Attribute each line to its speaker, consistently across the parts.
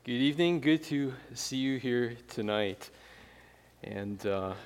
Speaker 1: Good evening. Good to see you here tonight. And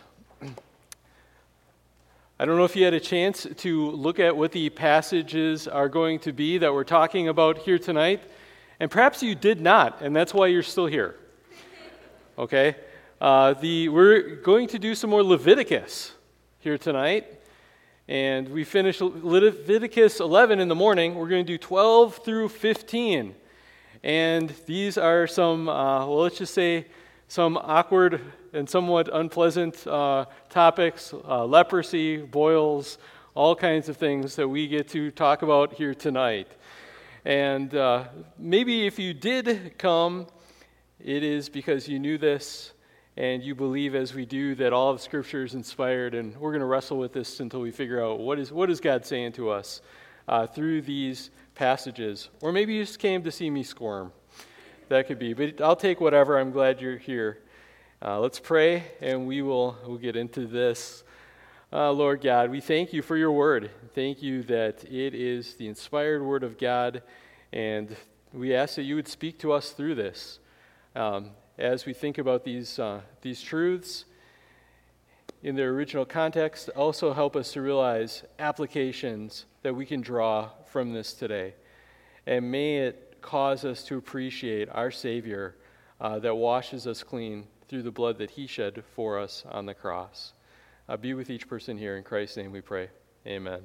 Speaker 1: I don't know if you had a chance to look at what the passages are going to be that we're talking about here tonight. And perhaps you did not, and that's why you're still here. Okay? We're going to do some more Leviticus here tonight. And we finished Leviticus 11 in the morning. We're going to do 12 through 15. And these are some, let's just say, some awkward and somewhat unpleasant topics, leprosy, boils, all kinds of things that we get to talk about here tonight. And maybe if you did come, it is because you knew this and you believe, as we do, that all of Scripture is inspired, and we're going to wrestle with this until we figure out what is God saying to us through these passages. Or maybe you just came to see me squirm. That could be, but I'll take whatever. I'm glad you're here. Let's pray, and we'll get into this. Lord God, we thank you for your word. Thank you that it is the inspired word of God, and we ask that you would speak to us through this. As we think about these truths in their original context, also help us to realize applications that we can draw from this today. And may it cause us to appreciate our Savior that washes us clean through the blood that he shed for us on the cross. Be with each person here. In Christ's name we pray. Amen.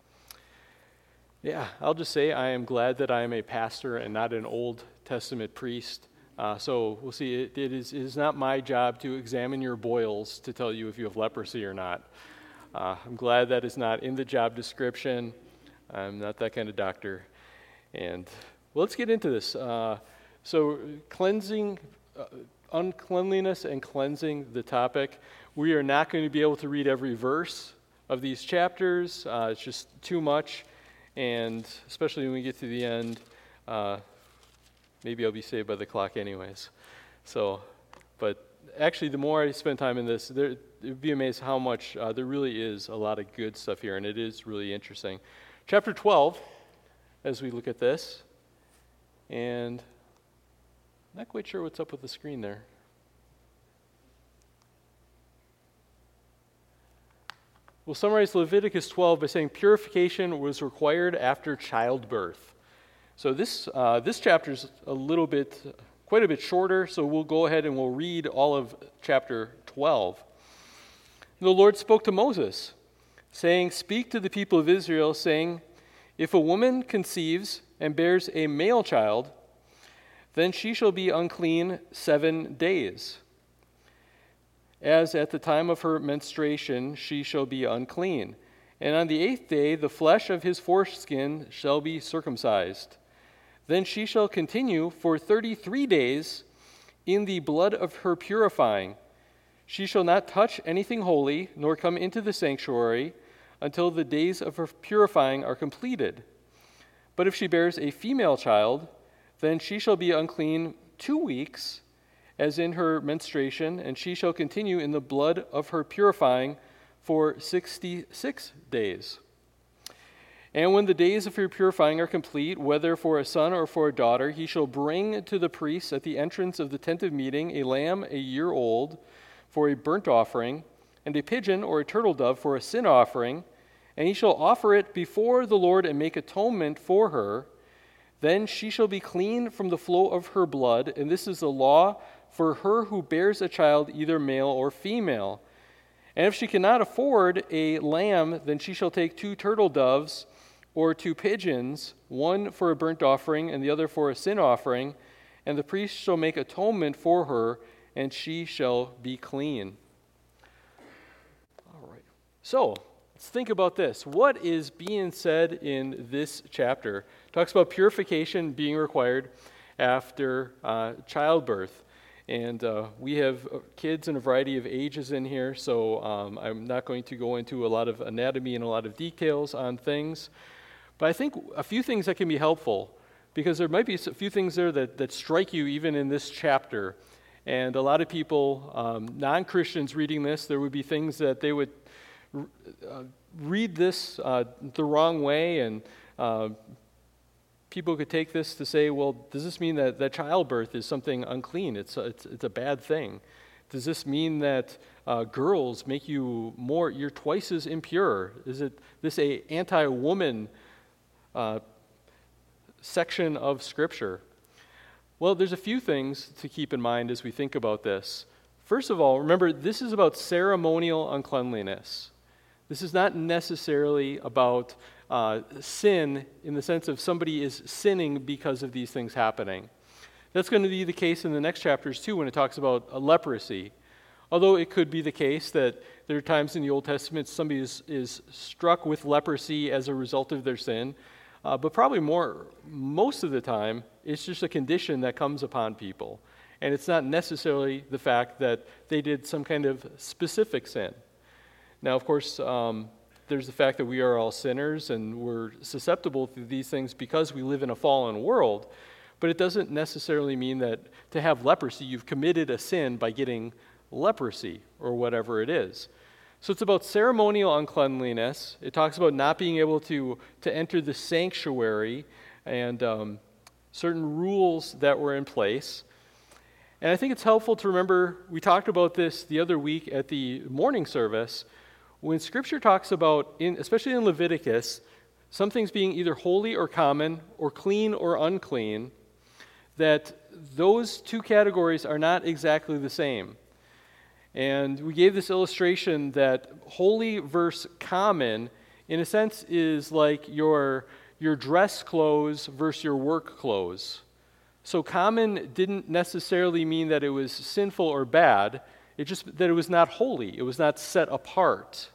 Speaker 1: Yeah, I'll just say I am glad that I am a pastor and not an Old Testament priest. So we'll see. It is not my job to examine your boils to tell you if you have leprosy or not. I'm glad that is not in the job description. I'm not that kind of doctor. And well, let's get into this. So cleansing, uncleanliness and cleansing, the topic. We are not going to be able to read every verse of these chapters. It's just too much. And especially when we get to the end, maybe I'll be saved by the clock anyways. So, but actually, the more I spend time in this, you'd be amazed how much there really is a lot of good stuff here, and it is really interesting. Chapter 12, as we look at this, and I'm not quite sure what's up with the screen there. We'll summarize Leviticus 12 by saying purification was required after childbirth. So this chapter is quite a bit shorter, so we'll go ahead and we'll read all of chapter 12. The Lord spoke to Moses, saying, "Speak to the people of Israel, saying, if a woman conceives and bears a male child, then she shall be unclean 7 days. As at the time of her menstruation she shall be unclean. And on the 8th day the flesh of his foreskin shall be circumcised. Then she shall continue for 33 days in the blood of her purifying. She shall not touch anything holy, nor come into the sanctuary, until the days of her purifying are completed. But if she bears a female child, then she shall be unclean 2 weeks, as in her menstruation, and she shall continue in the blood of her purifying for 66 days. And when the days of her purifying are complete, whether for a son or for a daughter, he shall bring to the priest at the entrance of the tent of meeting a lamb a year old for a burnt offering, and a pigeon or a turtle dove for a sin offering, and he shall offer it before the Lord and make atonement for her. Then she shall be clean from the flow of her blood, and this is the law for her who bears a child, either male or female. And if she cannot afford a lamb, then she shall take 2 turtle doves or 2 pigeons, one for a burnt offering and the other for a sin offering, and the priest shall make atonement for her, and she shall be clean." All right. So, let's think about this. What is being said in this chapter? It talks about purification being required after childbirth. And we have kids in a variety of ages in here, so I'm not going to go into a lot of anatomy and a lot of details on things. But I think a few things that can be helpful, because there might be a few things there that strike you even in this chapter. And a lot of people, non-Christians reading this, there would be things that they would read this the wrong way and people could take this to say, well, does this mean that childbirth is something unclean? It's a bad thing. Does this mean that girls make you're twice as impure? Is it this a anti-woman section of Scripture? Well, there's a few things to keep in mind as we think about this. First of all, remember, this is about ceremonial uncleanliness. This is not necessarily about sin in the sense of somebody is sinning because of these things happening. That's going to be the case in the next chapters too when it talks about leprosy. Although it could be the case that there are times in the Old Testament somebody is struck with leprosy as a result of their sin, but probably most of the time, it's just a condition that comes upon people. And it's not necessarily the fact that they did some kind of specific sin. Now, of course, there's the fact that we are all sinners and we're susceptible to these things because we live in a fallen world. But it doesn't necessarily mean that to have leprosy, you've committed a sin by getting leprosy or whatever it is. So it's about ceremonial uncleanliness. It talks about not being able to enter the sanctuary and certain rules that were in place. And I think it's helpful to remember, we talked about this the other week at the morning service, when Scripture talks about, especially in Leviticus, some things being either holy or common, or clean or unclean, that those two categories are not exactly the same. And we gave this illustration that holy versus common, in a sense, is like your dress clothes versus your work clothes. So common didn't necessarily mean that it was sinful or bad. It just that it was not holy. It was not set apart.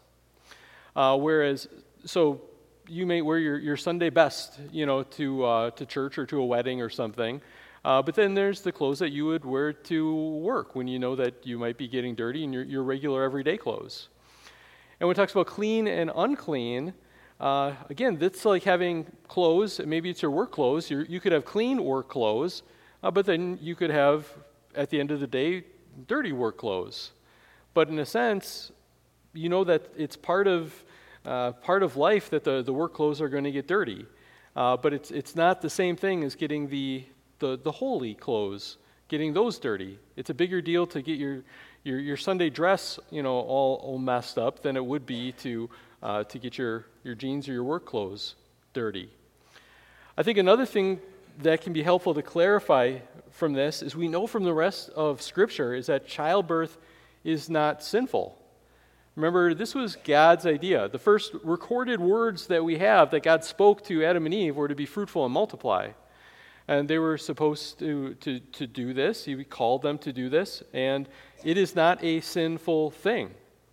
Speaker 1: So you may wear your Sunday best, to church or to a wedding or something. But then there's the clothes that you would wear to work when you know that you might be getting dirty and your regular everyday clothes. And when it talks about clean and unclean, again, that's like having clothes. Maybe it's your work clothes. You could have clean work clothes, but then you could have, at the end of the day, dirty work clothes. But in a sense, you know that it's part of life that the work clothes are going to get dirty. But it's not the same thing as getting the holy clothes, getting those dirty. It's a bigger deal to get your Sunday dress, all messed up than it would be to get your jeans or your work clothes dirty. I think another thing that can be helpful to clarify from this is we know from the rest of Scripture is that childbirth is not sinful. Remember, this was God's idea. The first recorded words that we have that God spoke to Adam and Eve were to be fruitful and multiply. And they were supposed to do this. He called them to do this, and it is not a sinful thing.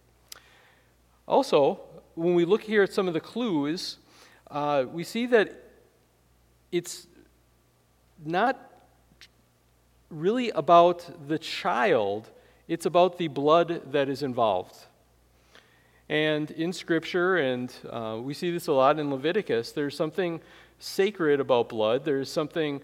Speaker 1: Also, when we look here at some of the clues, we see that it's not really about the child, it's about the blood that is involved. And in Scripture, and we see this a lot in Leviticus, there's something sacred about blood. There's something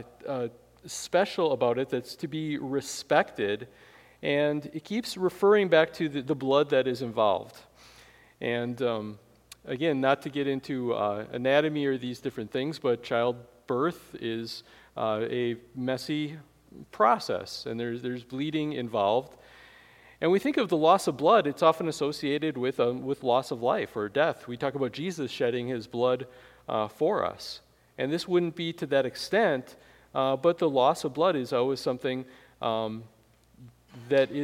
Speaker 1: special about it that's to be respected. And it keeps referring back to the blood that is involved. And again, not to get into anatomy or these different things, but childbirth is a messy process, and there's bleeding involved. And we think of the loss of blood, it's often associated with loss of life or death. We talk about Jesus shedding his blood for us. And this wouldn't be to that extent, but the loss of blood is always something that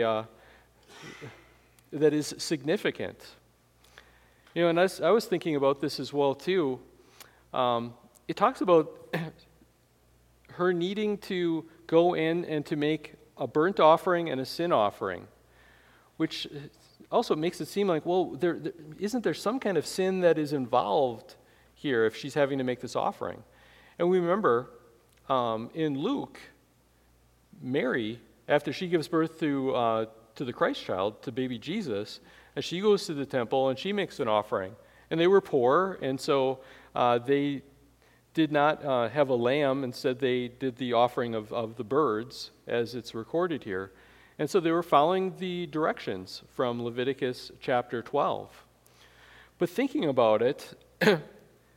Speaker 1: is significant. And I was thinking about this as well too. It talks about her needing to go in and to make a burnt offering and a sin offering, which also makes it seem like, well, isn't there some kind of sin that is involved here if she's having to make this offering? And we remember in Luke, Mary, after she gives birth to the Christ child, to baby Jesus, and she goes to the temple and she makes an offering. And they were poor, and so they did not have a lamb. Instead, they did the offering of the birds, as it's recorded here. And so they were following the directions from Leviticus chapter 12. But thinking about it,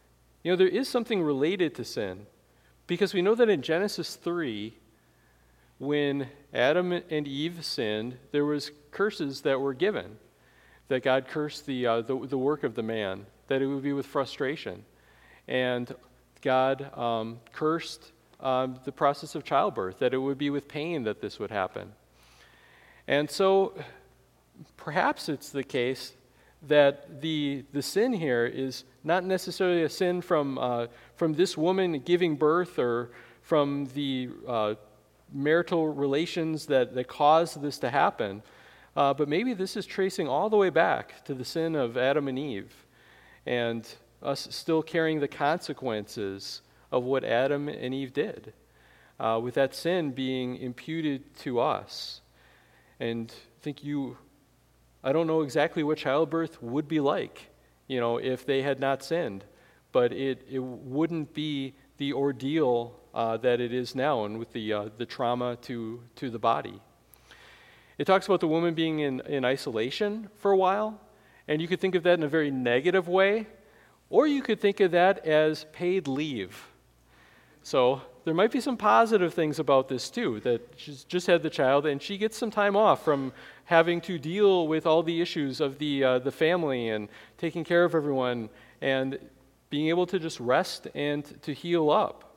Speaker 1: There is something related to sin, because we know that in Genesis 3, when Adam and Eve sinned, there was curses that were given, that God cursed the work of the man, that it would be with frustration. And God cursed the process of childbirth, that it would be with pain that this would happen. And so perhaps it's the case that the sin here is not necessarily a sin from this woman giving birth or from the marital relations that caused this to happen, but maybe this is tracing all the way back to the sin of Adam and Eve, and us still carrying the consequences of what Adam and Eve did, with that sin being imputed to us. And I don't know exactly what childbirth would be like, if they had not sinned, but it wouldn't be the ordeal that it is now, and with the trauma to the body. It talks about the woman being in isolation for a while, and you could think of that in a very negative way, or you could think of that as paid leave. So there might be some positive things about this too, that she's just had the child and she gets some time off from having to deal with all the issues of the family and taking care of everyone and being able to just rest and to heal up.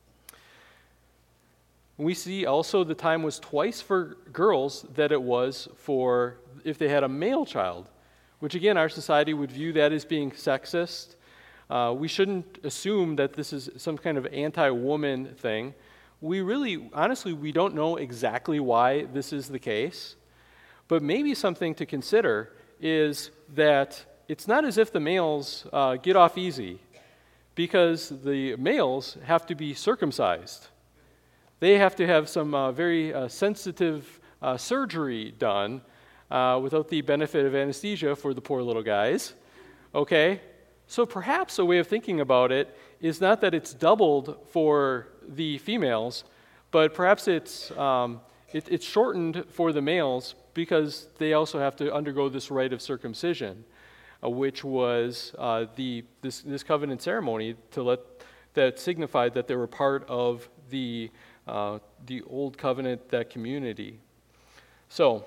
Speaker 1: We see also the time was twice for girls that it was for if they had a male child, which again our society would view that as being sexist. We shouldn't assume that this is some kind of anti-woman thing. Honestly, we don't know exactly why this is the case, but maybe something to consider is that it's not as if the males get off easy, because the males have to be circumcised. They have to have some very sensitive surgery done without the benefit of anesthesia for the poor little guys, okay? So perhaps a way of thinking about it is not that it's doubled for the females, but perhaps it's shortened for the males because they also have to undergo this rite of circumcision, which was this covenant ceremony that signified that they were part of the old covenant, that community. So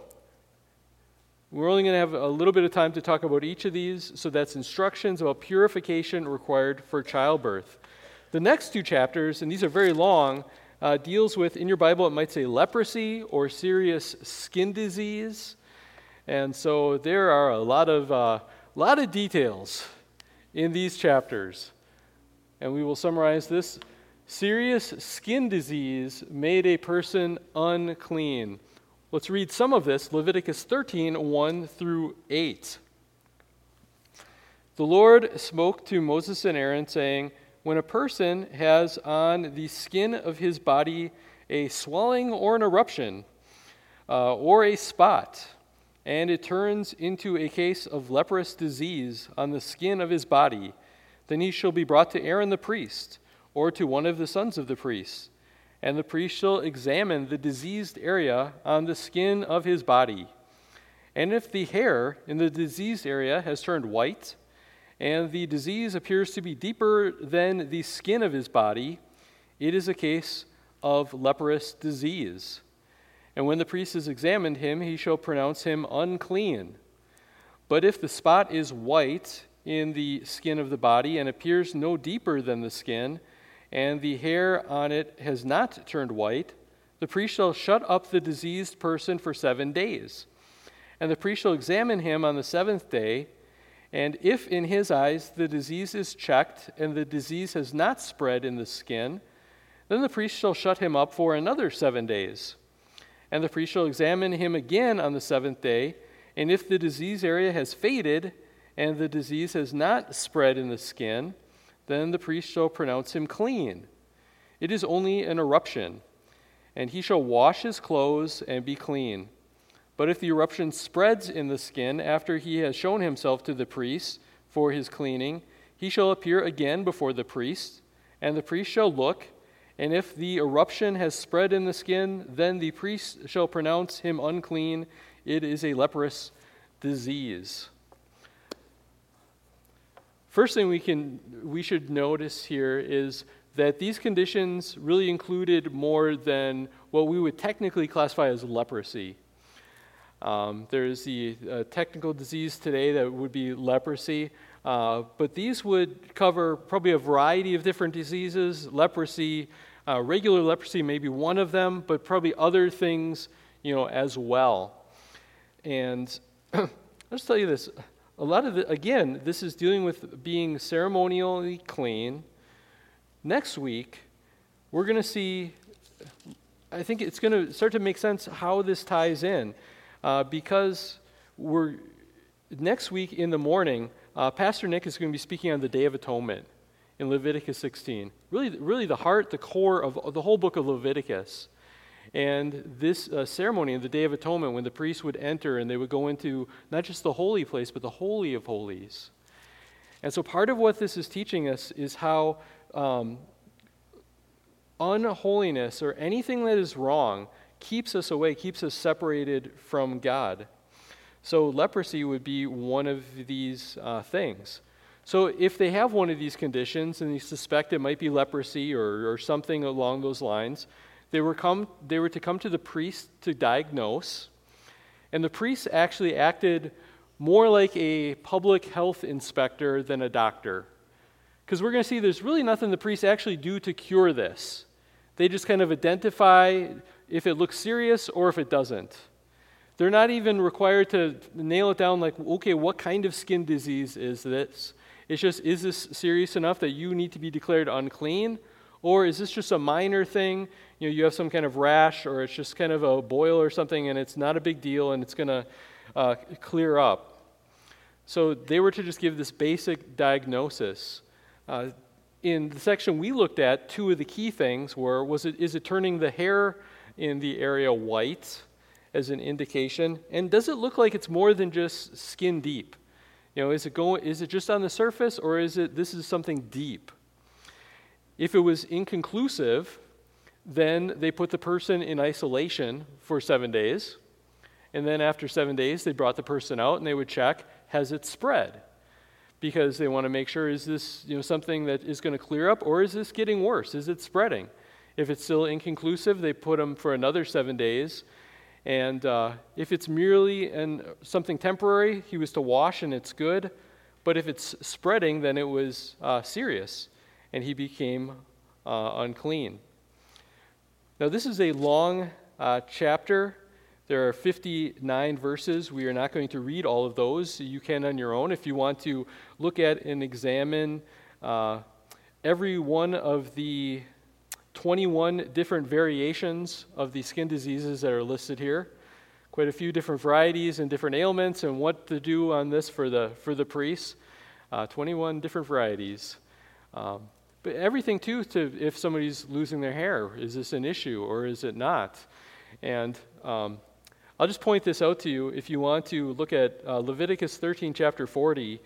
Speaker 1: we're only going to have a little bit of time to talk about each of these. So that's instructions about purification required for childbirth. The next two chapters, and these are very long, deals with, in your Bible, it might say leprosy or serious skin disease. And so there are a lot of details in these chapters. And we will summarize this. Serious skin disease made a person unclean. Let's read some of this, Leviticus 13, 1 through 8. The Lord spoke to Moses and Aaron, saying, when a person has on the skin of his body a swelling or an eruption, or a spot, and it turns into a case of leprous disease on the skin of his body, then he shall be brought to Aaron the priest, or to one of the sons of the priests. And the priest shall examine the diseased area on the skin of his body. And if the hair in the diseased area has turned white, and the disease appears to be deeper than the skin of his body, it is a case of leprous disease. And when the priest has examined him, he shall pronounce him unclean. But if the spot is white in the skin of the body and appears no deeper than the skin, and the hair on it has not turned white, the priest shall shut up the diseased person for 7 days. And the priest shall examine him on the 7th day, and if in his eyes the disease is checked, and the disease has not spread in the skin, then the priest shall shut him up for another 7 days. And the priest shall examine him again on the 7th day, and if the disease area has faded, and the disease has not spread in the skin, then the priest shall pronounce him clean. It is only an eruption, and he shall wash his clothes and be clean. But if the eruption spreads in the skin after he has shown himself to the priest for his cleaning, he shall appear again before the priest, and the priest shall look, and if the eruption has spread in the skin, then the priest shall pronounce him unclean. It is a leprous disease. First thing we should notice here is that these conditions really included more than what we would technically classify as leprosy. There's the technical disease today that would be leprosy, but these would cover probably a variety of different diseases. Leprosy, regular leprosy may be one of them, but probably other things, as well. And I'll just tell you this. A lot of again, this is dealing with being ceremonially clean. Next week, we're going to see, I think it's going to start to make sense how this ties in, because next week in the morning, Pastor Nick is going to be speaking on the Day of Atonement in Leviticus 16. Really the heart, the core of the whole book of Leviticus. And this ceremony of the Day of Atonement, when the priests would enter and they would go into not just the holy place, but the Holy of Holies. And so part of what this is teaching us is how unholiness or anything that is wrong keeps us away, keeps us separated from God. So leprosy would be one of these things. So if they have one of these conditions and you suspect it might be leprosy or something along those lines, they were to come to the priest to diagnose, and the priest actually acted more like a public health inspector than a doctor. Because we're going to see there's really nothing the priests actually do to cure this. They just kind of identify if it looks serious or if it doesn't. They're not even required to nail it down like, okay, what kind of skin disease is this? It's just, is this serious enough that you need to be declared unclean? Or is this just a minor thing? You have some kind of rash, or it's just kind of a boil or something, and it's not a big deal, and it's going to clear up. So they were to just give this basic diagnosis. In the section we looked at, two of the key things were, is it turning the hair in the area white as an indication? And does it look like it's more than just skin deep? Is it just on the surface, or this is something deep? If it was inconclusive, then they put the person in isolation for 7 days. And then after 7 days, they brought the person out and they would check, has it spread? Because they want to make sure, is this something that is going to clear up, or is this getting worse? Is it spreading? If it's still inconclusive, they put them for another 7 days. And if it's merely something temporary, he was to wash and it's good. But if it's spreading, then it was serious, and he became unclean. Now, this is a long chapter. There are 59 verses. We are not going to read all of those. You can on your own if you want to look at and examine every one of the 21 different variations of the skin diseases that are listed here. Quite a few different varieties and different ailments, and what to do on this for the priests. 21 different varieties. But everything, too, to if somebody's losing their hair. Is this an issue or is it not? And I'll just point this out to you. If you want to look at Leviticus 13, chapter 40,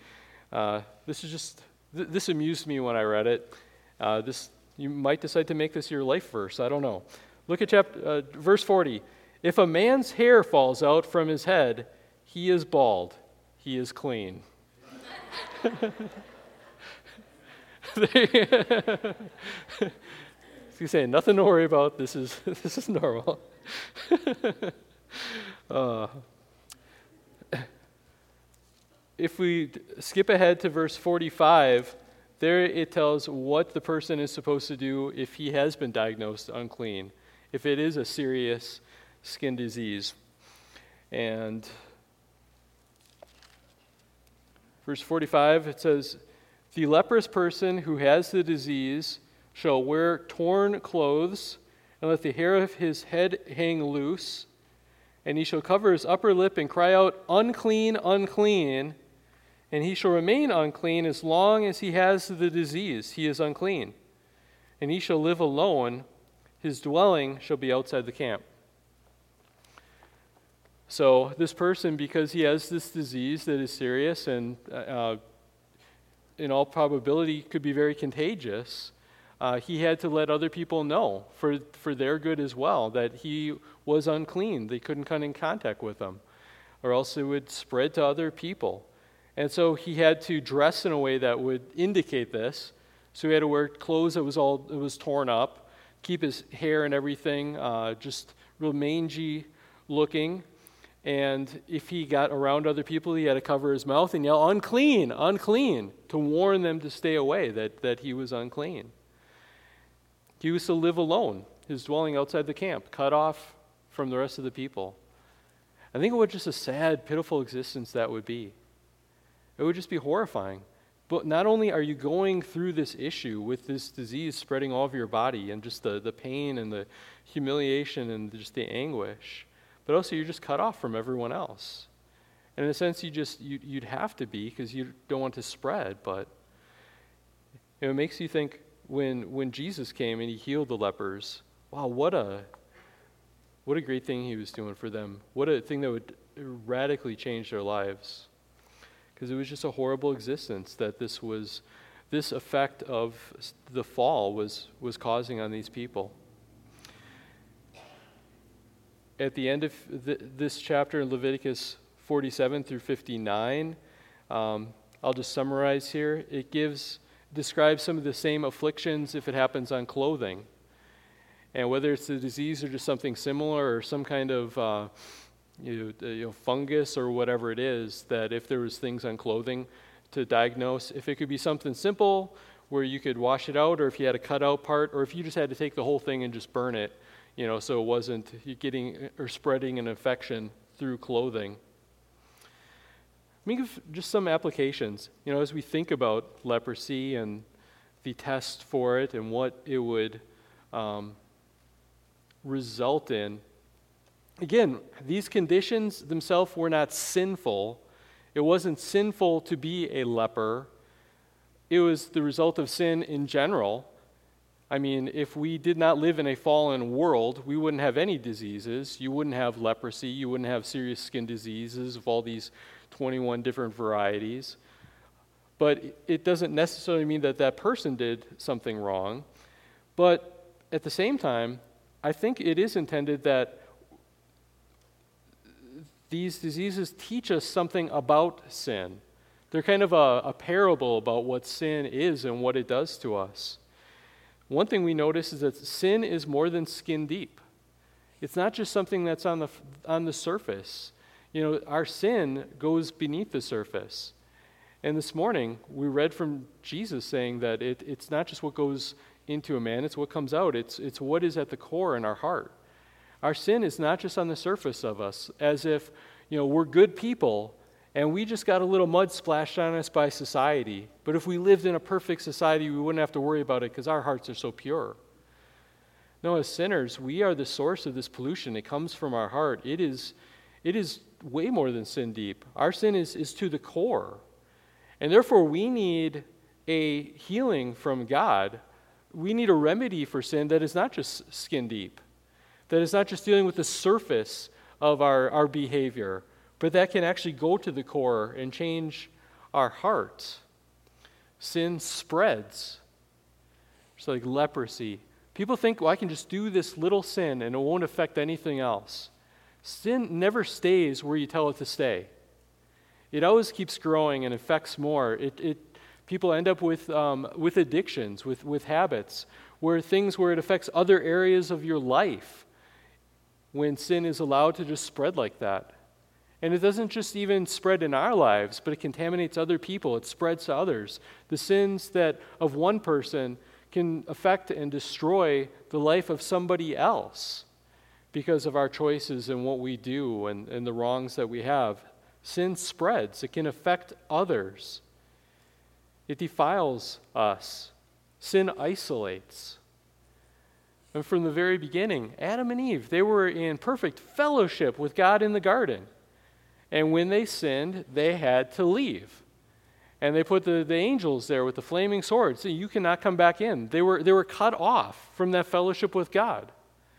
Speaker 1: this amused me when I read it. You might decide to make this your life verse. I don't know. Look at verse 40. If a man's hair falls out from his head, he is bald. He is clean. He's saying nothing to worry about. This is normal. If we skip ahead to verse 45, there it tells what the person is supposed to do if he has been diagnosed unclean, if it is a serious skin disease. And verse 45, it says, the leprous person who has the disease shall wear torn clothes and let the hair of his head hang loose, and he shall cover his upper lip and cry out, unclean, unclean, and he shall remain unclean as long as he has the disease. He is unclean. And he shall live alone. His dwelling shall be outside the camp. So this person, because he has this disease that is serious and in all probability could be very contagious, he had to let other people know for their good as well that he was unclean. They couldn't come in contact with him, or else it would spread to other people. And so he had to dress in a way that would indicate this. So he had to wear clothes that was torn up, keep his hair and everything just real mangy looking. And if he got around other people, he had to cover his mouth and yell, "Unclean, unclean," to warn them to stay away, that he was unclean. He was to live alone, his dwelling outside the camp, cut off from the rest of the people. I think what just a sad, pitiful existence that would be. It would just be horrifying. But not only are you going through this issue with this disease spreading all over your body and just the pain and the humiliation and just the anguish, but also you're just cut off from everyone else. And in a sense, you'd have to be because you don't want to spread. But it makes you think when Jesus came and he healed the lepers, wow, what a great thing he was doing for them. What a thing that would radically change their lives. Because it was just a horrible existence that this effect of the fall was causing on these people. At the end of this chapter in Leviticus 47 through 59, I'll just summarize here. It describes some of the same afflictions if it happens on clothing. And whether it's a disease or just something similar or some kind of fungus or whatever it is, that if there was things on clothing to diagnose, if it could be something simple where you could wash it out, or if you had a cut out part, or if you just had to take the whole thing and just burn it, so it wasn't getting or spreading an infection through clothing. Let me give just some applications, as we think about leprosy and the test for it and what it would result in. Again, these conditions themselves were not sinful. It wasn't sinful to be a leper. It was the result of sin in general. I mean, if we did not live in a fallen world, we wouldn't have any diseases. You wouldn't have leprosy. You wouldn't have serious skin diseases of all these 21 different varieties. But it doesn't necessarily mean that person did something wrong. But at the same time, I think it is intended that these diseases teach us something about sin. They're kind of a parable about what sin is and what it does to us. One thing we notice is that sin is more than skin deep. It's not just something that's on the surface. Our sin goes beneath the surface. And this morning, we read from Jesus saying that it's not just what goes into a man, it's what comes out. It's what is at the core in our heart. Our sin is not just on the surface of us, as if, we're good people and we just got a little mud splashed on us by society. But if we lived in a perfect society, we wouldn't have to worry about it because our hearts are so pure. No, as sinners, we are the source of this pollution. It comes from our heart. It is way more than sin deep. Our sin is to the core. And therefore, we need a healing from God. We need a remedy for sin that is not just skin deep, that is not just dealing with the surface of our behavior, but that can actually go to the core and change our hearts. Sin spreads. It's like leprosy. People think, I can just do this little sin and it won't affect anything else. Sin never stays where you tell it to stay. It always keeps growing and affects more. People end up with addictions, with habits, where it affects other areas of your life when sin is allowed to just spread like that. And it doesn't just even spread in our lives, but it contaminates other people. It spreads to others. The sins of one person can affect and destroy the life of somebody else because of our choices and what we do and the wrongs that we have. Sin spreads. It can affect others. It defiles us. Sin isolates. And from the very beginning, Adam and Eve, they were in perfect fellowship with God in the garden. And when they sinned, they had to leave. And they put the angels there with the flaming swords. So you cannot come back in. They were cut off from that fellowship with God.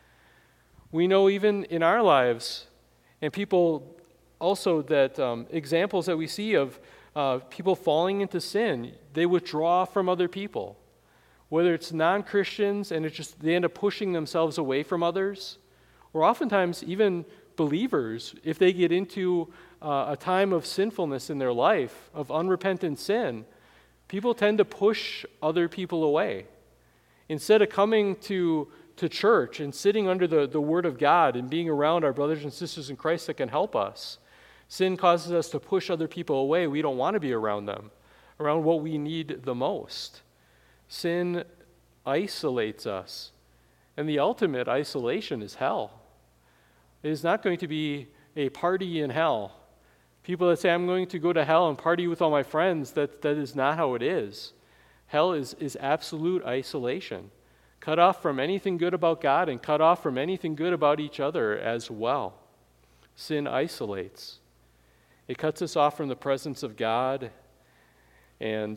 Speaker 1: We know even in our lives, and people also that examples that we see of people falling into sin, they withdraw from other people. Whether it's non-Christians and they end up pushing themselves away from others, or oftentimes even believers, if they get into a time of sinfulness in their life, of unrepentant sin, people tend to push other people away. Instead of coming to church and sitting under the Word of God and being around our brothers and sisters in Christ that can help us, sin causes us to push other people away. We don't want to be around them, around what we need the most. Sin isolates us, and the ultimate isolation is hell. It is not going to be a party in hell. People that say, I'm going to go to hell and party with all my friends, that is not how it is. Hell is absolute isolation, cut off from anything good about God and cut off from anything good about each other as well. Sin isolates. It cuts us off from the presence of God, and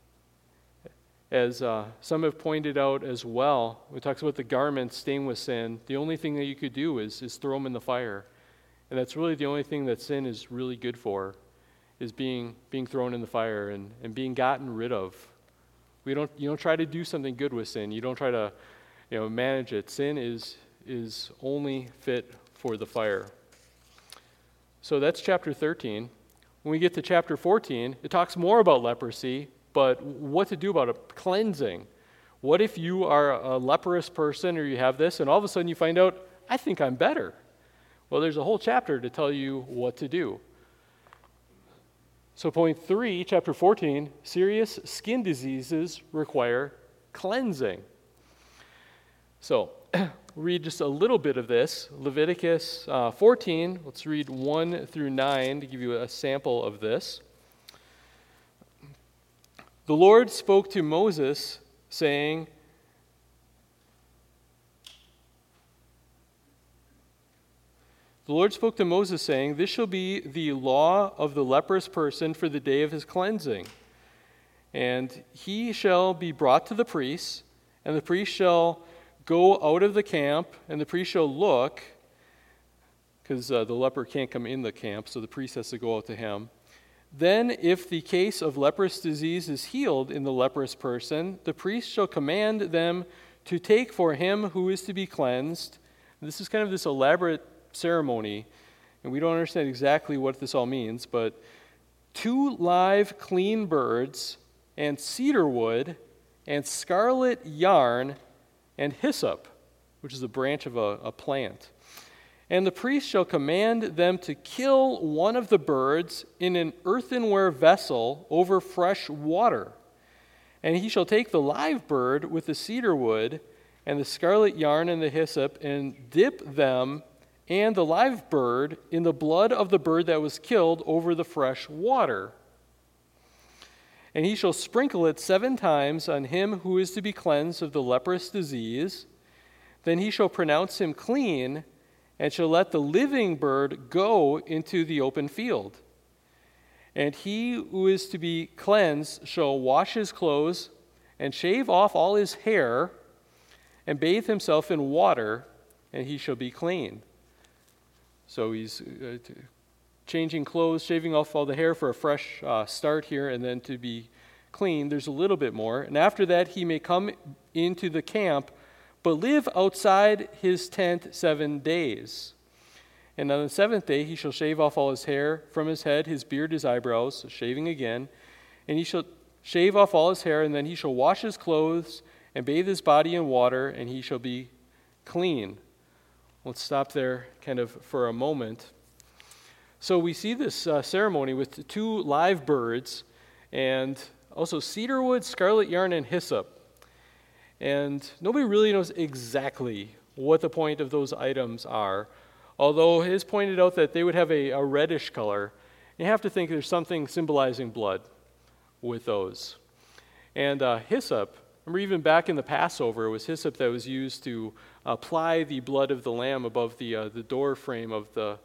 Speaker 1: as some have pointed out as well, when it talks about the garments stained with sin, the only thing that you could do is throw them in the fire. And that's really the only thing that sin is really good for, is being thrown in the fire and being gotten rid of. You don't try to do something good with sin. You don't try to manage it. Sin is only fit for the fire. So that's chapter 13. When we get to chapter 14, it talks more about leprosy, but what to do about it, cleansing. What if you are a leprous person or you have this, and all of a sudden you find out, I think I'm better? Well, there's a whole chapter to tell you what to do. So point 3, chapter 14, serious skin diseases require cleansing. So read just a little bit of this. Leviticus 14, let's read 1 through 9 to give you a sample of this. The Lord spoke to Moses, saying, This shall be the law of the leprous person for the day of his cleansing. And he shall be brought to the priest, and the priest shall go out of the camp, and the priest shall look, because the leper can't come in the camp, so the priest has to go out to him. Then, if the case of leprous disease is healed in the leprous person, the priest shall command them to take for him who is to be cleansed. This is kind of this elaborate ceremony, and we don't understand exactly what this all means, but 2 live clean birds and cedar wood and scarlet yarn and hyssop, which is a branch of a plant. And the priest shall command them to kill one of the birds in an earthenware vessel over fresh water. And he shall take the live bird with the cedar wood and the scarlet yarn and the hyssop and dip them and the live bird in the blood of the bird that was killed over the fresh water. And he shall sprinkle it 7 times on him who is to be cleansed of the leprous disease. Then he shall pronounce him clean, and shall let the living bird go into the open field. And he who is to be cleansed shall wash his clothes, and shave off all his hair, and bathe himself in water, and he shall be clean. So he's changing clothes, shaving off all the hair for a fresh start here, and then to be clean. There's a little bit more. And after that, he may come into the camp, but live outside his tent 7 days. And on the 7th day, he shall shave off all his hair from his head, his beard, his eyebrows, so shaving again. And he shall shave off all his hair, and then he shall wash his clothes and bathe his body in water, and he shall be clean. Let's stop there kind of for a moment. So we see this ceremony with 2 live birds and also cedar wood, scarlet yarn, and hyssop. And nobody really knows exactly what the point of those items are, although it is pointed out that they would have a reddish color. You have to think there's something symbolizing blood with those. And hyssop, remember even back in the Passover, it was hyssop that was used to apply the blood of the lamb above the door frame of the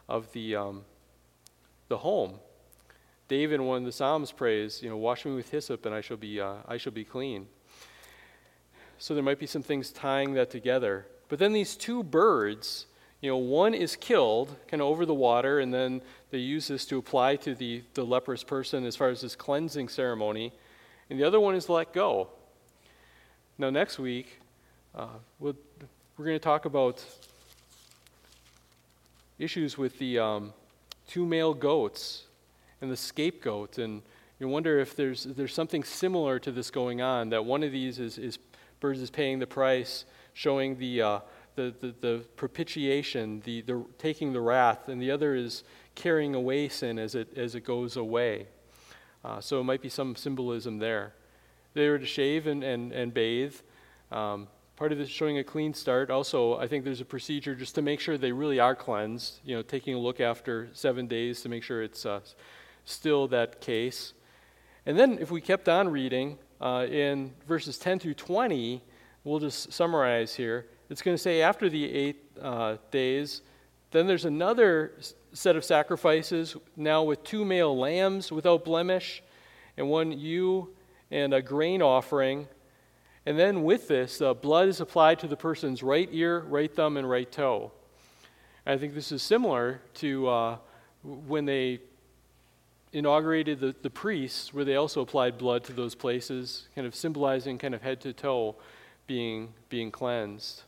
Speaker 1: home. David in one of the Psalms prays, wash me with hyssop and I shall be clean. So there might be some things tying that together. But then these 2 birds, one is killed kind of over the water, and then they use this to apply to the leprous person as far as this cleansing ceremony, and the other one is let go. Now next week, we're going to talk about issues with the 2 male goats and the scapegoat, and you wonder if there's something similar to this going on, that one of these is birds is paying the price, showing the propitiation, the taking the wrath, and the other is carrying away sin as it goes away. So it might be some symbolism there. They were to shave and bathe. Part of it is showing a clean start. Also, I think there's a procedure just to make sure they really are cleansed, taking a look after 7 days to make sure it's still that case. And then if we kept on reading in verses 10 through 20, we'll just summarize here. It's going to say after the 8 days, then there's another set of sacrifices, now with 2 male lambs without blemish, and 1 ewe and a grain offering. And then with this, blood is applied to the person's right ear, right thumb, and right toe. And I think this is similar to when they inaugurated the priests, where they also applied blood to those places, kind of symbolizing kind of head to toe being cleansed.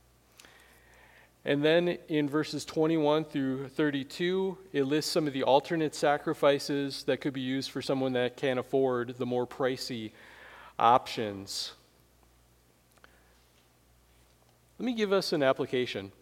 Speaker 1: And then in verses 21 through 32, it lists some of the alternate sacrifices that could be used for someone that can't afford the more pricey options. Let me give us an application.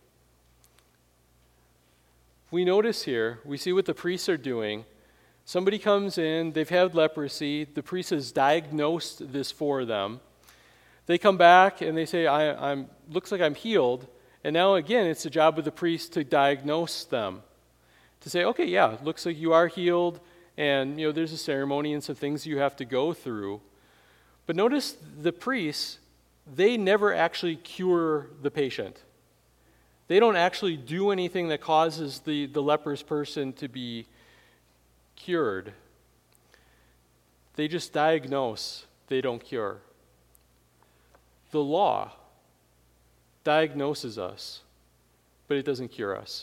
Speaker 1: We notice here, we see what the priests are doing. Somebody comes in, they've had leprosy, the priest has diagnosed this for them. They come back and they say, I'm looks like I'm healed. And now again, it's the job of the priest to diagnose them. To say, okay, yeah, it looks like you are healed, and there's a ceremony and some things you have to go through. But notice the priests, they never actually cure the patient. They don't actually do anything that causes the leprous person to be cured. They just diagnose, they don't cure. The law diagnoses us, but it doesn't cure us.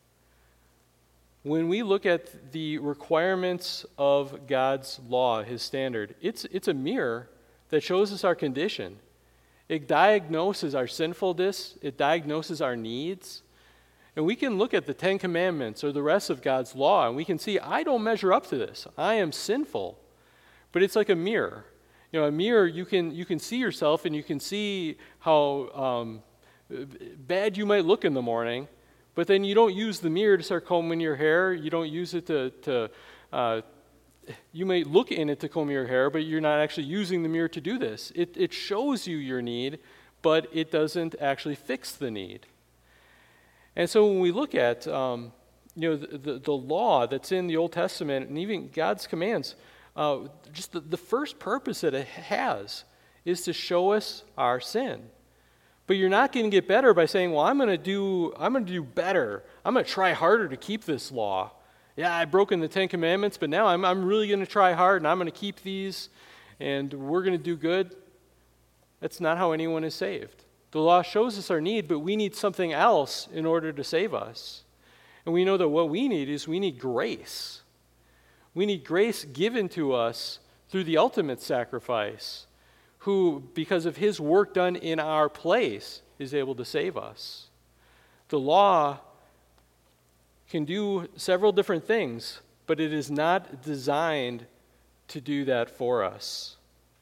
Speaker 1: When we look at the requirements of God's law, His standard, it's a mirror that shows us our condition. It diagnoses our sinfulness, it diagnoses our needs, and we can look at the 10 Commandments or the rest of God's law, and we can see, I don't measure up to this. I am sinful. But it's like a mirror. A mirror, you can see yourself, and you can see how bad you might look in the morning, but then you don't use the mirror to start combing your hair. You don't use it to you may look in it to comb your hair, but you're not actually using the mirror to do this. It shows you your need, but it doesn't actually fix the need. And so when we look at the law that's in the Old Testament and even God's commands, just the first purpose that it has is to show us our sin. But you're not going to get better by saying, well, I'm going to do better. I'm going to try harder to keep this law. Yeah, I've broken the 10 Commandments, but now I'm really going to try hard, and I'm going to keep these, and we're going to do good. That's not how anyone is saved. The law shows us our need, but we need something else in order to save us. And we know that what we need grace. We need grace given to us through the ultimate sacrifice, who, because of His work done in our place, is able to save us. The law can do several different things, but it is not designed to do that for us.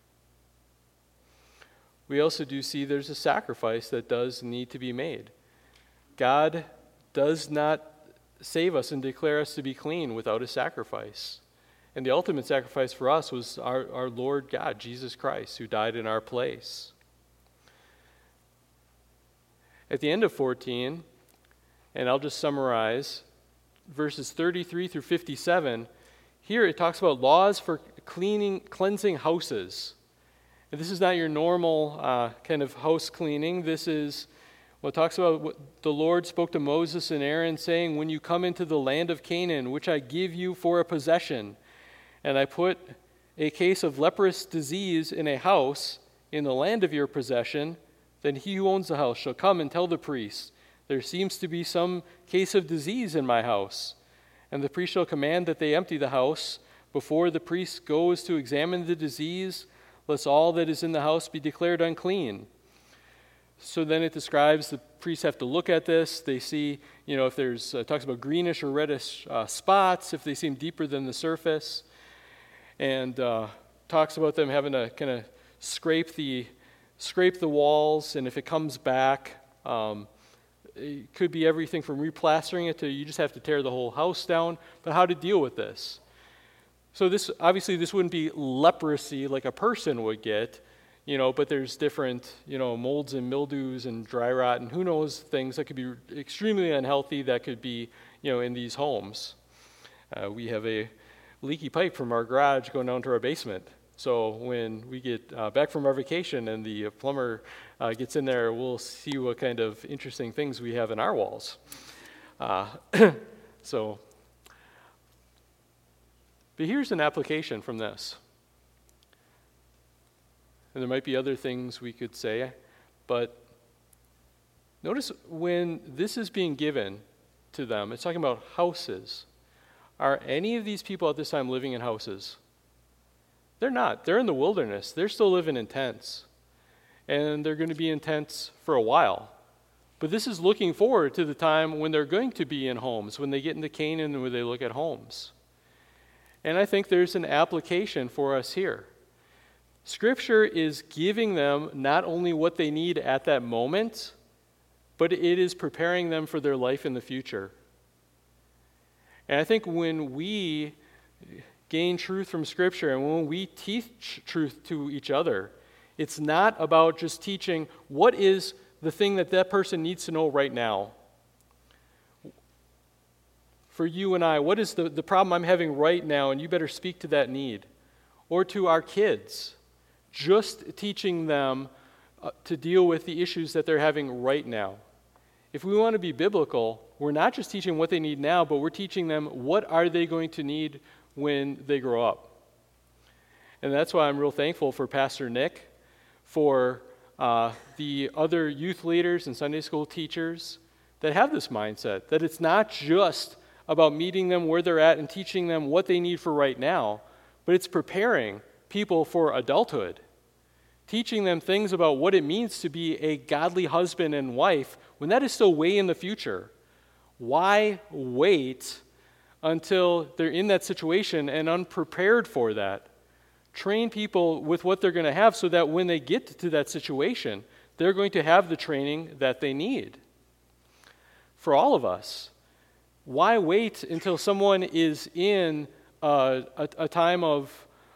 Speaker 1: We also do see there's a sacrifice that does need to be made. God does not save us and declare us to be clean without a sacrifice. And the ultimate sacrifice for us was our Lord God, Jesus Christ, who died in our place. At the end of 14, and I'll just summarize, verses 33 through 57, here it talks about laws for cleansing houses. And this is not your normal kind of house cleaning. This is what talks about what the Lord spoke to Moses and Aaron, saying, when you come into the land of Canaan, which I give you for a possession, and I put a case of leprous disease in a house in the land of your possession, then he who owns the house shall come and tell the priest, there seems to be some case of disease in my house. And the priest shall command that they empty the house before the priest goes to examine the disease, lest all that is in the house be declared unclean. So then it describes the priests have to look at this. They see, if there's, talks about greenish or reddish spots, if they seem deeper than the surface, and talks about them having to kind of scrape the walls, and if it comes back, it could be everything from replastering it to you just have to tear the whole house down, but how to deal with this. So this wouldn't be leprosy like a person would get, but there's different, molds and mildews and dry rot and who knows things that could be extremely unhealthy that could be, in these homes. We have a leaky pipe from our garage going down to our basement. So when we get back from our vacation and the plumber gets in there, we'll see what kind of interesting things we have in our walls. But here's an application from this. And there might be other things we could say, but notice when this is being given to them, it's talking about houses. Are any of these people at this time living in houses? They're not. They're in the wilderness. They're still living in tents. And they're going to be in tents for a while. But this is looking forward to the time when they're going to be in homes, when they get into Canaan and when they look at homes. And I think there's an application for us here. Scripture is giving them not only what they need at that moment, but it is preparing them for their life in the future. And I think when we gain truth from Scripture and when we teach truth to each other, it's not about just teaching what is the thing that person needs to know right now. For you and I, what is the problem I'm having right now, and you better speak to that need. Or to our kids, just teaching them to deal with the issues that they're having right now. If we want to be biblical, we're not just teaching what they need now, but we're teaching them what are they going to need when they grow up. And that's why I'm real thankful for Pastor Nick, for the other youth leaders and Sunday school teachers that have this mindset, that it's not just about meeting them where they're at and teaching them what they need for right now, but it's preparing people for adulthood, teaching them things about what it means to be a godly husband and wife when that is still way in the future. Why wait until they're in that situation and unprepared for that? Train people with what they're going to have so that when they get to that situation, they're going to have the training that they need. For all of us, why wait until someone is in a time of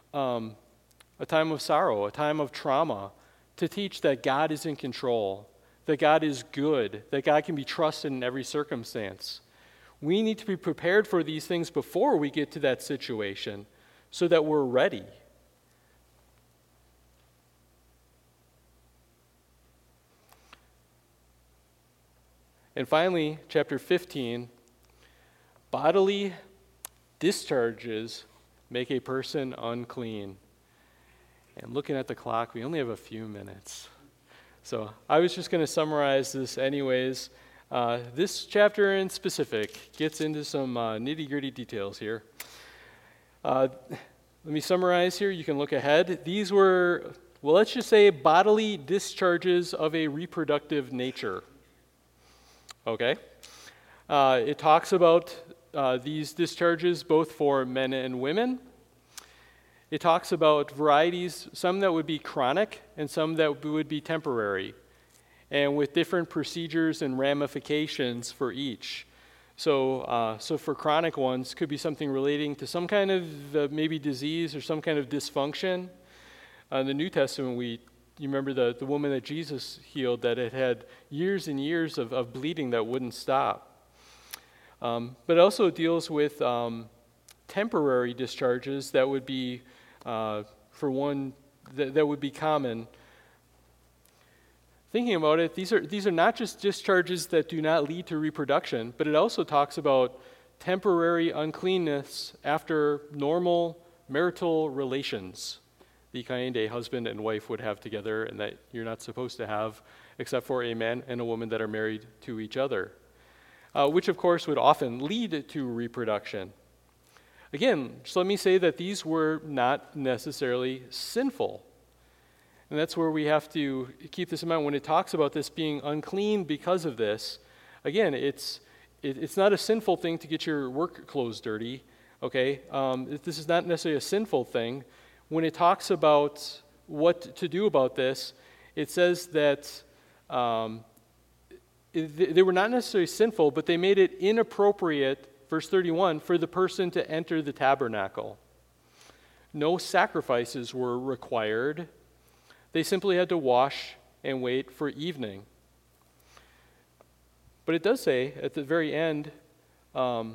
Speaker 1: sorrow, a time of trauma, to teach that God is in control, that God is good, that God can be trusted in every circumstance? We need to be prepared for these things before we get to that situation so that we're ready. And finally, chapter 15, bodily discharges make a person unclean. And looking at the clock, we only have a few minutes. So I was just going to summarize this anyways. This chapter in specific gets into some nitty-gritty details here. Let me summarize here. You can look ahead. These were, let's just say bodily discharges of a reproductive nature. Okay? It talks about these discharges both for men and women. It talks about varieties, some that would be chronic and some that would be temporary, and with different procedures and ramifications for each. So for chronic ones, could be something relating to some kind of maybe disease or some kind of dysfunction. In the New Testament, you remember the woman that Jesus healed that had years and years of bleeding that wouldn't stop. But it also deals with temporary discharges that would be, for one, that would be common. Thinking about it, these are not just discharges that do not lead to reproduction, but it also talks about temporary uncleanness after normal marital relations, the kind a husband and wife would have together and that you're not supposed to have except for a man and a woman that are married to each other, which of course would often lead to reproduction. Again, just let me say that these were not necessarily sinful. And that's where we have to keep this in mind. When it talks about this being unclean because of this, again, it's not a sinful thing to get your work clothes dirty, okay? This is not necessarily a sinful thing. When it talks about what to do about this, it says that they were not necessarily sinful, but they made it inappropriate, verse 31, for the person to enter the tabernacle. No sacrifices were required. They simply had to wash and wait for evening. But it does say at the very end, near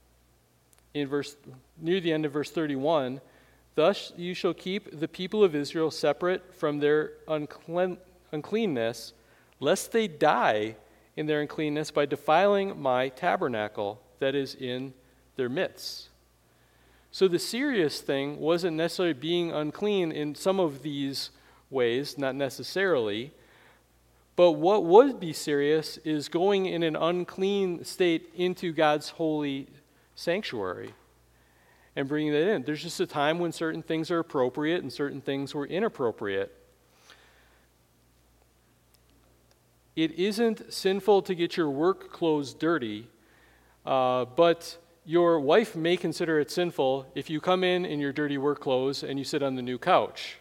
Speaker 1: the end of verse 31, thus you shall keep the people of Israel separate from their uncleanness, lest they die in their uncleanness by defiling my tabernacle that is in their midst. So the serious thing wasn't necessarily being unclean in some of these ways, not necessarily, but what would be serious is going in an unclean state into God's holy sanctuary and bringing that in. There's just a time when certain things are appropriate and certain things were inappropriate. It isn't sinful to get your work clothes dirty, but your wife may consider it sinful if you come in your dirty work clothes and you sit on the new couch.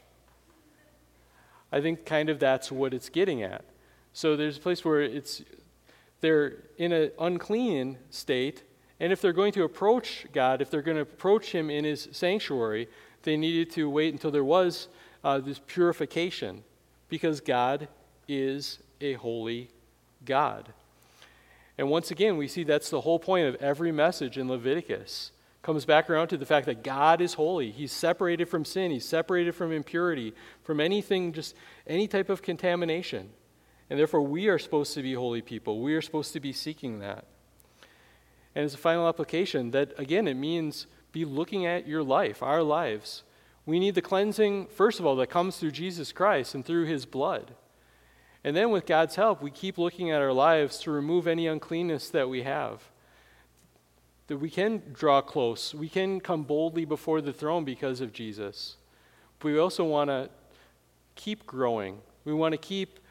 Speaker 1: I think kind of that's what it's getting at. So there's a place where they're in an unclean state, and if they're going to approach God, if they're going to approach Him in His sanctuary, they needed to wait until there was this purification, because God is a holy God. And once again, we see that's the whole point of every message in Leviticus. Comes back around to the fact that God is holy. He's separated from sin. He's separated from impurity, from anything, just any type of contamination. And therefore, we are supposed to be holy people. We are supposed to be seeking that. And as a final application, that, again, it means be looking at your life, our lives. We need the cleansing, first of all, that comes through Jesus Christ and through His blood. And then with God's help, we keep looking at our lives to remove any uncleanness that we have. That we can draw close. We can come boldly before the throne because of Jesus. But we also want to keep growing. We want to keep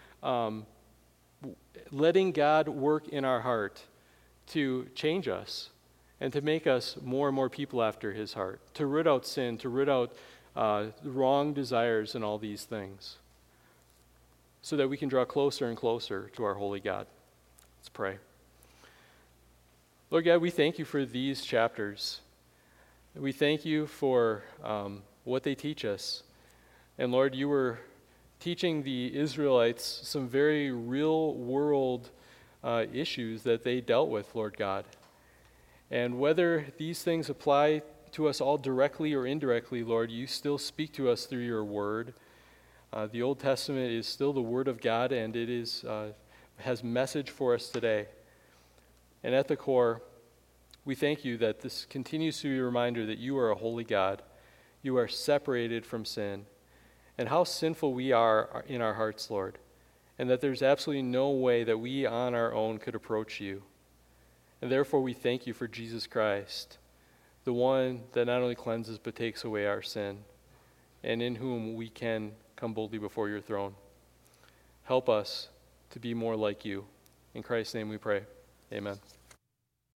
Speaker 1: letting God work in our heart to change us and to make us more and more people after His heart, to root out sin, to root out wrong desires and all these things, so that we can draw closer and closer to our holy God. Let's pray. Lord God, we thank You for these chapters. We thank You for what they teach us. And Lord, You were teaching the Israelites some very real-world issues that they dealt with, Lord God. And whether these things apply to us all directly or indirectly, Lord, You still speak to us through Your word. The Old Testament is still the Word of God, and it has message for us today. And at the core, we thank You that this continues to be a reminder that You are a holy God. You are separated from sin, and how sinful we are in our hearts, Lord, and that there's absolutely no way that we on our own could approach You. And therefore we thank You for Jesus Christ, the one that not only cleanses but takes away our sin, and in whom we can come boldly before Your throne. Help us to be more like You. In Christ's name we pray. Amen.